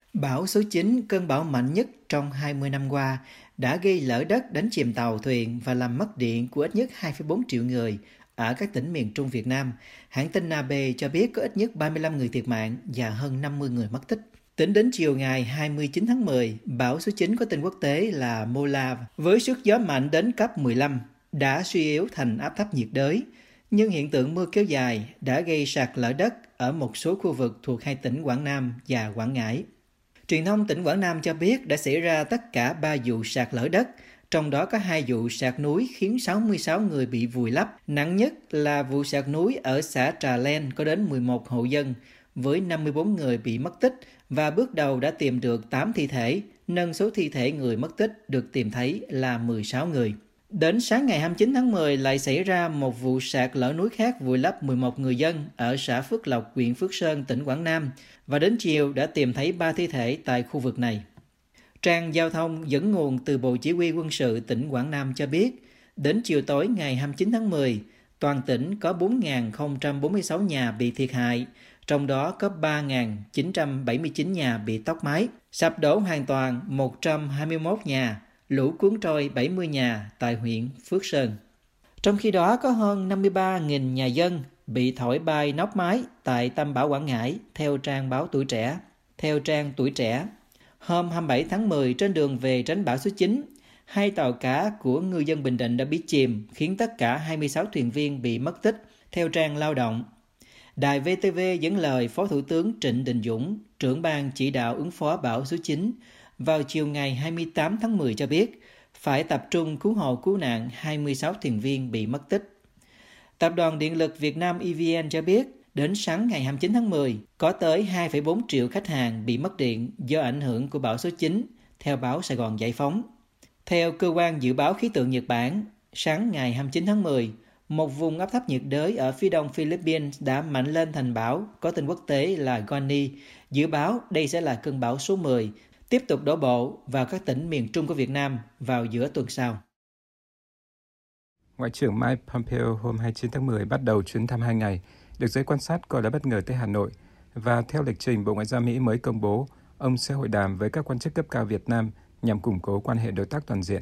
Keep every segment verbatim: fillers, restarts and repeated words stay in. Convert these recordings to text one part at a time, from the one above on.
Bão số chín, cơn bão mạnh nhất trong hai mươi năm qua, đã gây lở đất, đánh chìm tàu thuyền và làm mất điện của ít nhất hai phẩy bốn triệu người ở các tỉnh miền Trung Việt Nam. Hãng tin a pê cho biết có ít nhất ba mươi lăm người thiệt mạng và hơn năm mươi người mất tích. Tính đến chiều ngày hai mươi chín tháng mười, bão số chín có tên quốc tế là Mola với sức gió mạnh đến cấp mười lăm đã suy yếu thành áp thấp nhiệt đới. Nhưng hiện tượng mưa kéo dài đã gây sạt lở đất ở một số khu vực thuộc hai tỉnh Quảng Nam và Quảng Ngãi. Truyền thông tỉnh Quảng Nam cho biết đã xảy ra tất cả ba vụ sạt lở đất, trong đó có hai vụ sạt núi khiến sáu mươi sáu người bị vùi lấp. Nặng nhất là vụ sạt núi ở xã Trà Len có đến mười một hộ dân, với năm mươi bốn người bị mất tích và bước đầu đã tìm được tám thi thể, nâng số thi thể người mất tích được tìm thấy là mười sáu người. Đến sáng ngày hai mươi chín tháng mười lại xảy ra một vụ sạt lở núi khác vùi lấp mười một người dân ở xã Phước Lộc, huyện Phước Sơn, tỉnh Quảng Nam và đến chiều đã tìm thấy ba thi thể tại khu vực này. Trang giao thông dẫn nguồn từ Bộ Chỉ huy Quân sự tỉnh Quảng Nam cho biết, đến chiều tối ngày hai mươi chín tháng mười, toàn tỉnh có bốn nghìn không trăm bốn mươi sáu nhà bị thiệt hại, trong đó có ba nghìn chín trăm bảy mươi chín nhà bị tốc mái, sập đổ hoàn toàn một trăm hai mươi mốt nhà, lũ cuốn trôi bảy mươi nhà tại huyện Phước Sơn. Trong khi đó có hơn năm mươi ba nghìn nhà dân bị thổi bay nóc mái tại tâm bão Quảng Ngãi, theo trang báo Tuổi Trẻ. Theo trang Tuổi Trẻ, hôm hai mươi bảy tháng mười trên đường về tránh bão số chín, hai tàu cá của ngư dân Bình Định đã bị chìm, khiến tất cả hai mươi sáu thuyền viên bị mất tích, theo trang Lao động. Đài vê tê vê dẫn lời Phó Thủ tướng Trịnh Đình Dũng, trưởng ban chỉ đạo ứng phó bão số chín, vào chiều ngày hai mươi tám tháng mười cho biết phải tập trung cứu hộ cứu nạn hai mươi sáu thuyền viên bị mất tích. Tập đoàn Điện lực Việt Nam e vê en cho biết, đến sáng ngày hai mươi chín tháng mười, có tới hai phẩy bốn triệu khách hàng bị mất điện do ảnh hưởng của bão số chín, theo báo Sài Gòn Giải phóng. Theo Cơ quan Dự báo Khí tượng Nhật Bản, sáng ngày hai mươi chín tháng mười, một vùng áp thấp nhiệt đới ở phía đông Philippines đã mạnh lên thành bão có tên quốc tế là Goni. Dự báo đây sẽ là cơn bão số mười, tiếp tục đổ bộ vào các tỉnh miền Trung của Việt Nam vào giữa tuần sau. Ngoại trưởng Mike Pompeo hôm hai mươi chín tháng mười bắt đầu chuyến thăm hai ngày, được giới quan sát coi là bất ngờ tới Hà Nội. Và theo lịch trình Bộ Ngoại giao Mỹ mới công bố, ông sẽ hội đàm với các quan chức cấp cao Việt Nam nhằm củng cố quan hệ đối tác toàn diện.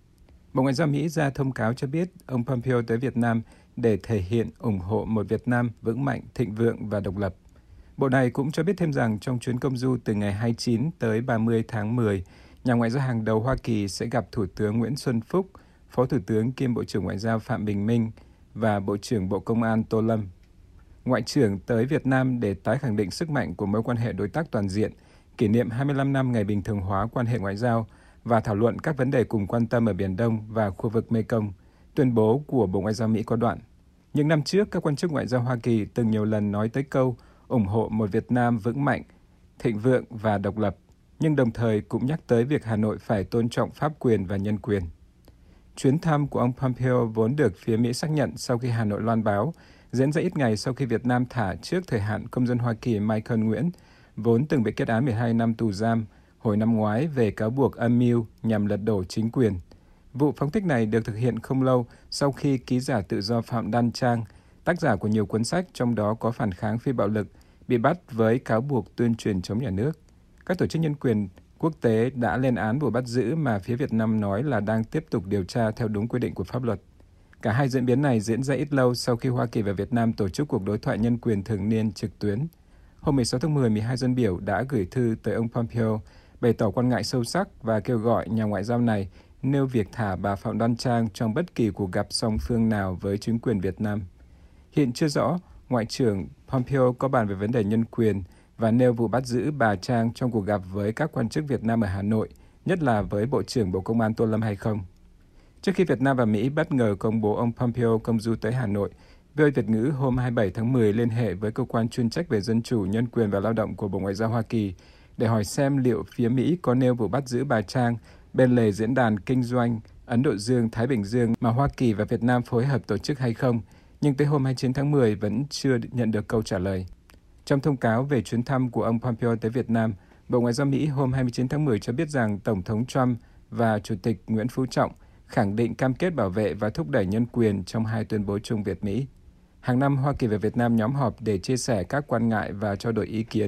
Bộ Ngoại giao Mỹ ra thông cáo cho biết ông Pompeo tới Việt Nam để thể hiện ủng hộ một Việt Nam vững mạnh, thịnh vượng và độc lập. Bộ này cũng cho biết thêm rằng trong chuyến công du từ ngày hai mươi chín tới ba mươi tháng mười, nhà ngoại giao hàng đầu Hoa Kỳ sẽ gặp Thủ tướng Nguyễn Xuân Phúc, Phó Thủ tướng kiêm Bộ trưởng Ngoại giao Phạm Bình Minh và Bộ trưởng Bộ Công an Tô Lâm. Ngoại trưởng tới Việt Nam để tái khẳng định sức mạnh của mối quan hệ đối tác toàn diện, kỷ niệm hai mươi lăm năm ngày bình thường hóa quan hệ ngoại giao và thảo luận các vấn đề cùng quan tâm ở Biển Đông và khu vực Mekong, tuyên bố của Bộ Ngoại giao Mỹ có đoạn. Những năm trước, các quan chức ngoại giao Hoa Kỳ từng nhiều lần nói tới câu ủng hộ một Việt Nam vững mạnh, thịnh vượng và độc lập, nhưng đồng thời cũng nhắc tới việc Hà Nội phải tôn trọng pháp quyền và nhân quyền. Chuyến thăm của ông Pompeo vốn được phía Mỹ xác nhận sau khi Hà Nội loan báo, diễn ra ít ngày sau khi Việt Nam thả trước thời hạn công dân Hoa Kỳ Michael Nguyễn, vốn từng bị kết án mười hai năm tù giam hồi năm ngoái về cáo buộc âm mưu nhằm lật đổ chính quyền. Vụ phóng thích này được thực hiện không lâu sau khi ký giả tự do Phạm Đan Trang, tác giả của nhiều cuốn sách trong đó có Phản kháng phi bạo lực, bị bắt với cáo buộc tuyên truyền chống nhà nước. Các tổ chức nhân quyền quốc tế đã lên án vụ bắt giữ mà phía Việt Nam nói là đang tiếp tục điều tra theo đúng quy định của pháp luật. Cả hai diễn biến này diễn ra ít lâu sau khi Hoa Kỳ và Việt Nam tổ chức cuộc đối thoại nhân quyền thường niên trực tuyến. Hôm mười sáu tháng mười, mười hai dân biểu đã gửi thư tới ông Pompeo bày tỏ quan ngại sâu sắc và kêu gọi nhà ngoại giao này nêu việc thả bà Phạm Đoan Trang trong bất kỳ cuộc gặp song phương nào với chính quyền Việt Nam. Hiện chưa rõ Ngoại trưởng Pompeo có bàn về vấn đề nhân quyền và nêu vụ bắt giữ bà Trang trong cuộc gặp với các quan chức Việt Nam ở Hà Nội, nhất là với Bộ trưởng Bộ Công an Tô Lâm hay không. Trước khi Việt Nam và Mỹ bất ngờ công bố ông Pompeo công du tới Hà Nội, vê o a Việt ngữ hôm hai mươi bảy tháng mười liên hệ với cơ quan chuyên trách về dân chủ, nhân quyền và lao động của Bộ Ngoại giao Hoa Kỳ để hỏi xem liệu phía Mỹ có nêu vụ bắt giữ bà Trang bên lề diễn đàn kinh doanh Ấn Độ Dương-Thái Bình Dương mà Hoa Kỳ và Việt Nam phối hợp tổ chức hay không, nhưng tới hôm hai mươi chín tháng mười vẫn chưa nhận được câu trả lời. Trong thông cáo về chuyến thăm của ông Pompeo tới Việt Nam, Bộ Ngoại giao Mỹ hôm hai mươi chín tháng mười cho biết rằng Tổng thống Trump và Chủ tịch Nguyễn Phú Trọng khẳng định cam kết bảo vệ và thúc đẩy nhân quyền trong hai tuyên bố chung Việt-Mỹ. Hàng năm, Hoa Kỳ và Việt Nam nhóm họp để chia sẻ các quan ngại và trao đổi ý kiến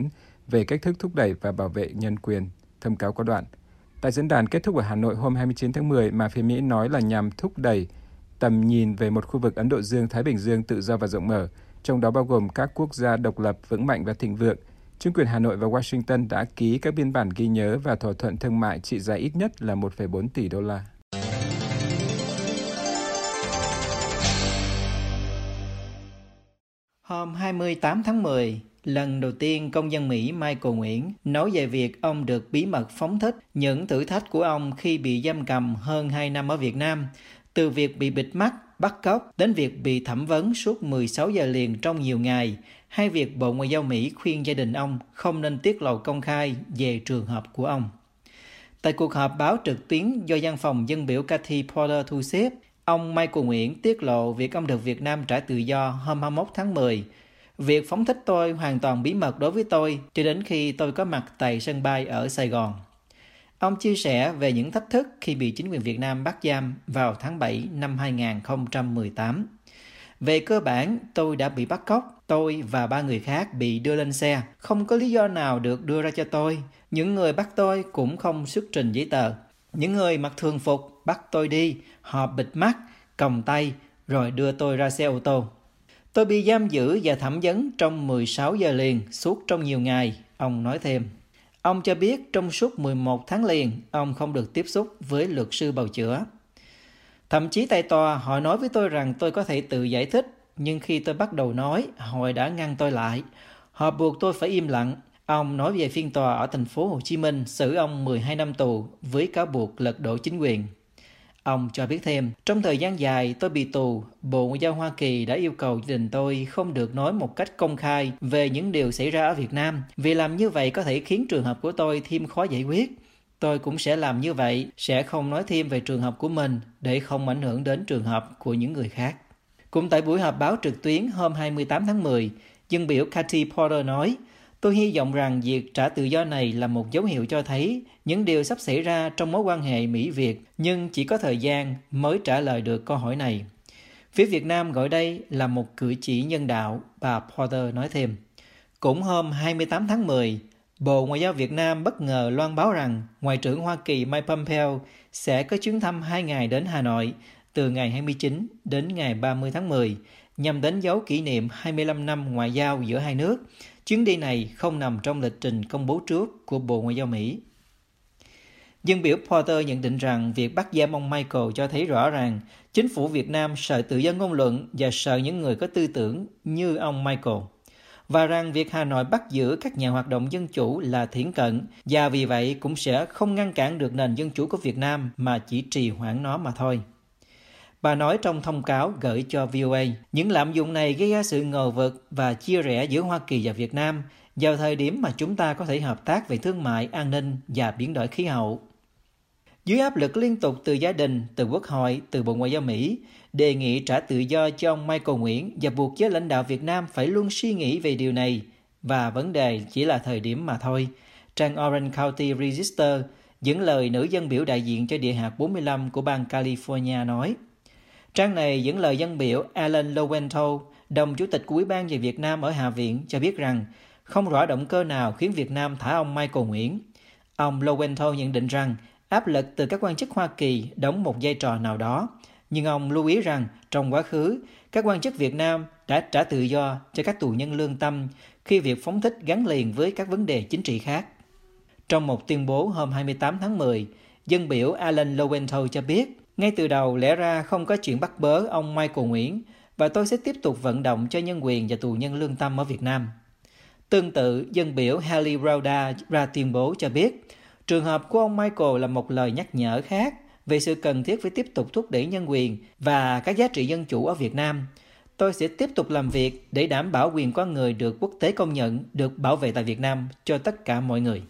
về cách thức thúc đẩy và bảo vệ nhân quyền, thông cáo có đoạn. Tại diễn đàn kết thúc ở Hà Nội hôm hai mươi chín tháng mười mà phía Mỹ nói là nhằm thúc đẩy tầm nhìn về một khu vực Ấn Độ Dương-Thái Bình Dương tự do và rộng mở, trong đó bao gồm các quốc gia độc lập, vững mạnh và thịnh vượng. Chính quyền Hà Nội và Washington đã ký các biên bản ghi nhớ và thỏa thuận thương mại trị giá ít nhất là một phẩy bốn tỷ đô la. Hôm hai mươi tám tháng mười, lần đầu tiên công dân Mỹ Michael Nguyễn nói về việc ông được bí mật phóng thích những thử thách của ông khi bị giam cầm hơn hai năm ở Việt Nam, từ việc bị bịt mắt, bắt cóc đến việc bị thẩm vấn suốt mười sáu giờ liền trong nhiều ngày, hay việc Bộ Ngoại giao Mỹ khuyên gia đình ông không nên tiết lộ công khai về trường hợp của ông. Tại cuộc họp báo trực tuyến do văn phòng dân biểu Kathy Porter thu xếp, ông Michael Nguyễn tiết lộ việc ông được Việt Nam trả tự do hôm hai mươi mốt tháng mười. Việc phóng thích tôi hoàn toàn bí mật đối với tôi cho đến khi tôi có mặt tại sân bay ở Sài Gòn. Ông chia sẻ về những thách thức khi bị chính quyền Việt Nam bắt giam vào tháng bảy năm hai không một tám. Về cơ bản, tôi đã bị bắt cóc. Tôi và ba người khác bị đưa lên xe. Không có lý do nào được đưa ra cho tôi. Những người bắt tôi cũng không xuất trình giấy tờ. Những người mặc thường phục bắt tôi đi. Họ bịt mắt, còng tay, rồi đưa tôi ra xe ô tô. Tôi bị giam giữ và thẩm vấn trong mười sáu giờ liền, suốt trong nhiều ngày, ông nói thêm. Ông cho biết trong suốt mười một tháng liền, ông không được tiếp xúc với luật sư bào chữa. Thậm chí tại tòa, họ nói với tôi rằng tôi có thể tự giải thích, nhưng khi tôi bắt đầu nói, họ đã ngăn tôi lại. Họ buộc tôi phải im lặng. Ông nói về phiên tòa ở thành phố Hồ Chí Minh xử ông mười hai năm tù với cáo buộc lật đổ chính quyền. Ông cho biết thêm, trong thời gian dài tôi bị tù, Bộ Ngoại giao Hoa Kỳ đã yêu cầu gia đình tôi không được nói một cách công khai về những điều xảy ra ở Việt Nam, vì làm như vậy có thể khiến trường hợp của tôi thêm khó giải quyết. Tôi cũng sẽ làm như vậy, sẽ không nói thêm về trường hợp của mình để không ảnh hưởng đến trường hợp của những người khác. Cũng tại buổi họp báo trực tuyến hôm hai mươi tám tháng mười, dân biểu Kathy Porter nói, tôi hy vọng rằng việc trả tự do này là một dấu hiệu cho thấy những điều sắp xảy ra trong mối quan hệ Mỹ-Việt, nhưng chỉ có thời gian mới trả lời được câu hỏi này. Phía Việt Nam gọi đây là một cử chỉ nhân đạo, bà Porter nói thêm. Cũng hôm hai mươi tám tháng mười, Bộ Ngoại giao Việt Nam bất ngờ loan báo rằng Ngoại trưởng Hoa Kỳ Mike Pompeo sẽ có chuyến thăm hai ngày đến Hà Nội từ ngày hai mươi chín đến ngày ba mươi tháng mười, nhằm đánh dấu kỷ niệm hai mươi lăm năm ngoại giao giữa hai nước. Chuyến đi này không nằm trong lịch trình công bố trước của Bộ Ngoại giao Mỹ. Dân biểu Porter nhận định rằng việc bắt giam ông Michael cho thấy rõ ràng chính phủ Việt Nam sợ tự do ngôn luận và sợ những người có tư tưởng như ông Michael, và rằng việc Hà Nội bắt giữ các nhà hoạt động dân chủ là thiển cận và vì vậy cũng sẽ không ngăn cản được nền dân chủ của Việt Nam mà chỉ trì hoãn nó mà thôi. Bà nói trong thông cáo gửi cho vê o a, những lạm dụng này gây ra sự ngờ vực và chia rẽ giữa Hoa Kỳ và Việt Nam vào thời điểm mà chúng ta có thể hợp tác về thương mại, an ninh và biến đổi khí hậu. Dưới áp lực liên tục từ gia đình, từ Quốc hội, từ Bộ Ngoại giao Mỹ, đề nghị trả tự do cho ông Michael Nguyễn và buộc giới lãnh đạo Việt Nam phải luôn suy nghĩ về điều này, và vấn đề chỉ là thời điểm mà thôi. Trang Orange County Register dẫn lời nữ dân biểu đại diện cho địa hạt bốn mươi lăm của bang California nói. Trang này dẫn lời dân biểu Alan Lowenthal, đồng chủ tịch của Ủy ban về Việt Nam ở Hạ viện, cho biết rằng không rõ động cơ nào khiến Việt Nam thả ông Michael Nguyễn. Ông Lowenthal nhận định rằng áp lực từ các quan chức Hoa Kỳ đóng một vai trò nào đó, nhưng ông lưu ý rằng trong quá khứ, các quan chức Việt Nam đã trả tự do cho các tù nhân lương tâm khi việc phóng thích gắn liền với các vấn đề chính trị khác. Trong một tuyên bố hôm hai mươi tám tháng mười, dân biểu Alan Lowenthal cho biết, ngay từ đầu lẽ ra không có chuyện bắt bớ ông Michael Nguyễn và tôi sẽ tiếp tục vận động cho nhân quyền và tù nhân lương tâm ở Việt Nam. Tương tự, dân biểu Haley Rauda ra tuyên bố cho biết, trường hợp của ông Michael là một lời nhắc nhở khác về sự cần thiết phải tiếp tục thúc đẩy nhân quyền và các giá trị dân chủ ở Việt Nam. Tôi sẽ tiếp tục làm việc để đảm bảo quyền con người được quốc tế công nhận, được bảo vệ tại Việt Nam cho tất cả mọi người.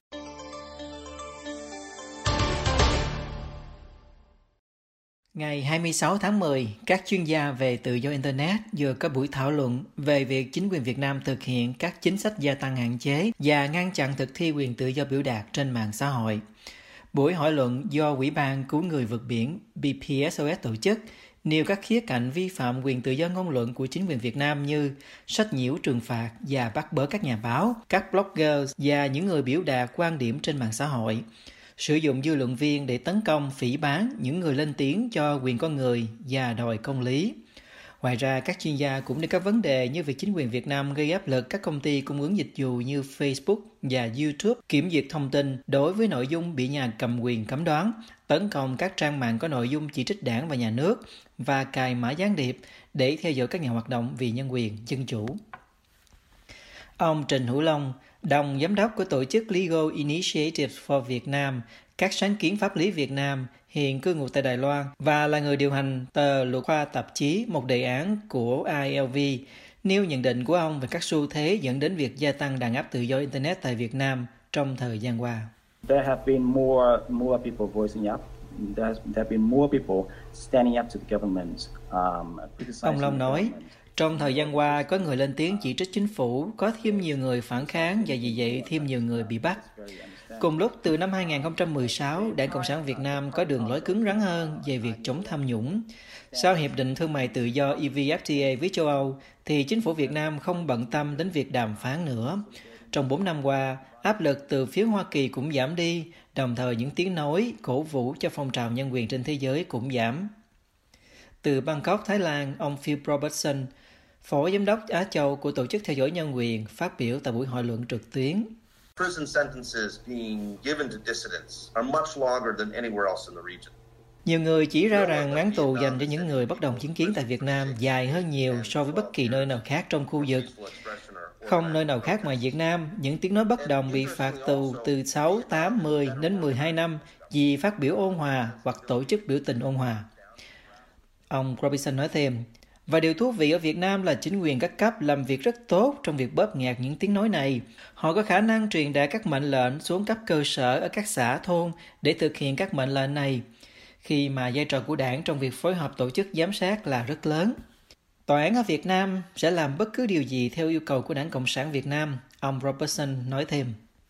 Ngày hai mươi sáu tháng mười, các chuyên gia về tự do Internet vừa có buổi thảo luận về việc chính quyền Việt Nam thực hiện các chính sách gia tăng hạn chế và ngăn chặn thực thi quyền tự do biểu đạt trên mạng xã hội. Buổi hội luận do Ủy ban Cứu người vượt biển B P S O S tổ chức nêu các khía cạnh vi phạm quyền tự do ngôn luận của chính quyền Việt Nam như sách nhiễu trừng phạt và bắt bớ các nhà báo, các blogger và những người biểu đạt quan điểm trên mạng xã hội, sử dụng dư luận viên để tấn công, phỉ báng những người lên tiếng cho quyền con người và đòi công lý. Ngoài ra, các chuyên gia cũng nêu các vấn đề như việc chính quyền Việt Nam gây áp lực các công ty cung ứng dịch vụ như Facebook và YouTube kiểm duyệt thông tin đối với nội dung bị nhà cầm quyền cấm đoán, tấn công các trang mạng có nội dung chỉ trích đảng và nhà nước và cài mã gián điệp để theo dõi các nhà hoạt động vì nhân quyền, dân chủ. Ông Trịnh Hữu Long, đồng giám đốc của tổ chức Legal Initiative for Vietnam, các sáng kiến pháp lý Việt Nam, hiện cư ngụ tại Đài Loan và là người điều hành tờ Luật Khoa Tạp chí, một đề án của I L V, nêu nhận định của ông về các xu thế dẫn đến việc gia tăng đàn áp tự do Internet tại Việt Nam trong thời gian qua. There have been more more people voicing up. There have been more people standing up to the government. Um, Ông Long nói, trong thời gian qua có người lên tiếng chỉ trích chính phủ, có thêm nhiều người phản kháng và vì vậy thêm nhiều người bị bắt. Cùng lúc, từ năm hai không một sáu, Đảng Cộng sản Việt Nam có đường lối cứng rắn hơn về việc chống tham nhũng. Sau Hiệp định Thương mại Tự do E V F T A với châu Âu, thì chính phủ Việt Nam không bận tâm đến việc đàm phán nữa. Trong bốn năm qua, áp lực từ phía Hoa Kỳ cũng giảm đi, đồng thời những tiếng nói cổ vũ cho phong trào nhân quyền trên thế giới cũng giảm. Từ Bangkok, Thái Lan, ông Phil Robertson, Phó Giám đốc Á Châu của Tổ chức Theo dõi Nhân quyền, phát biểu tại buổi hội luận trực tuyến. Prison sentences being given to dissidents are much longer than anywhere else in the region. Nhiều người chỉ ra rằng án tù dành cho những người bất đồng chính kiến tại Việt Nam dài hơn nhiều so với bất kỳ nơi nào khác trong khu vực. Không nơi nào khác ngoài Việt Nam, những tiếng nói bất đồng bị phạt tù từ sáu, tám, mười đến mười hai năm vì phát biểu ôn hòa hoặc tổ chức biểu tình ôn hòa. Ông Robinson nói thêm, và điều thú vị ở Việt Nam là chính quyền các cấp làm việc rất tốt trong việc bóp nghẹt những tiếng nói này. Họ có khả năng truyền đạt các mệnh lệnh xuống cấp cơ sở ở các xã thôn để thực hiện các mệnh lệnh này, khi mà vai trò của đảng trong việc phối hợp tổ chức giám sát là rất lớn. Tòa án ở Việt Nam sẽ làm bất cứ điều gì theo yêu cầu của Đảng Cộng sản Việt Nam, ông Robertson nói thêm.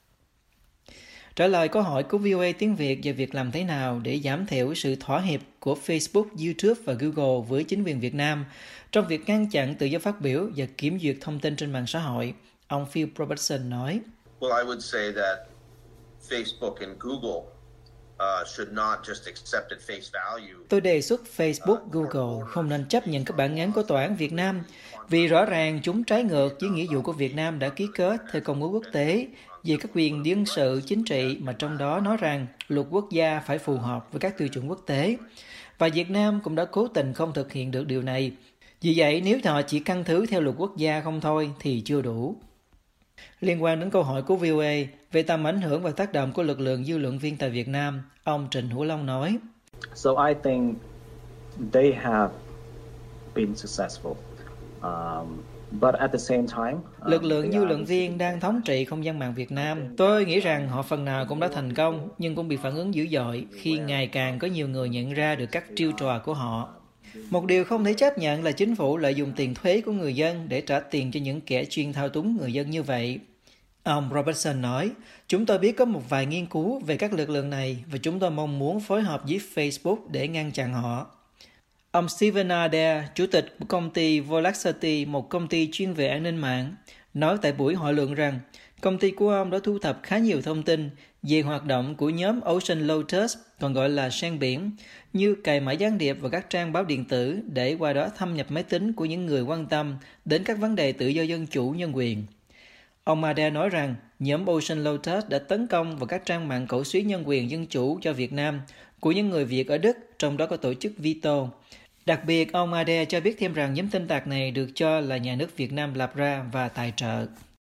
Trả lời câu hỏi của vê o a tiếng Việt về việc làm thế nào để giảm thiểu sự thỏa hiệp của Facebook, YouTube và Google với chính quyền Việt Nam trong việc ngăn chặn tự do phát biểu và kiểm duyệt thông tin trên mạng xã hội, ông Phil Robertson nói. Well, I would say that Facebook and Google uh, should not just accept at face value. Tôi đề xuất Facebook, Google không nên chấp nhận các bản án của Tòa án Việt Nam vì rõ ràng chúng trái ngược với nghĩa vụ của Việt Nam đã ký kết theo Công ước Quốc tế về các quyền dân sự chính trị, mà trong đó nói rằng luật quốc gia phải phù hợp với các tiêu chuẩn quốc tế. Và Việt Nam cũng đã cố tình không thực hiện được điều này. Vì vậy, nếu họ chỉ căn cứ theo luật quốc gia không thôi thì chưa đủ. Liên quan đến câu hỏi của vê o a về tầm ảnh hưởng và tác động của lực lượng dư luận viên tại Việt Nam, ông Trịnh Hữu Long nói. So I think they have been successful. Um, But at the same time, lực lượng dư luận viên đang thống trị không gian mạng Việt Nam. Tôi nghĩ rằng họ phần nào cũng đã thành công, nhưng cũng bị phản ứng dữ dội khi ngày càng có nhiều người nhận ra được các chiêu trò của họ. Một điều không thể chấp nhận là chính phủ lợi dụng tiền thuế của người dân để trả tiền cho những kẻ chuyên thao túng người dân như vậy. Ông Robertson nói, chúng tôi biết có một vài nghiên cứu về các lực lượng này và chúng tôi mong muốn phối hợp với Facebook để ngăn chặn họ. Ông Steven Adair, chủ tịch của công ty Volexity, một công ty chuyên về an ninh mạng, nói tại buổi hội luận rằng công ty của ông đã thu thập khá nhiều thông tin về hoạt động của nhóm Ocean Lotus, còn gọi là Sen Biển, như cài mã gián điệp vào các trang báo điện tử để qua đó thâm nhập máy tính của những người quan tâm đến các vấn đề tự do dân chủ nhân quyền. Ông Adair nói rằng nhóm Ocean Lotus đã tấn công vào các trang mạng cổ suý nhân quyền dân chủ cho Việt Nam của những người Việt ở Đức, trong đó có tổ chức Vito. Đặc biệt, ông Adair cho biết thêm rằng nhóm tin tặc này được cho là nhà nước Việt Nam lập ra và tài trợ.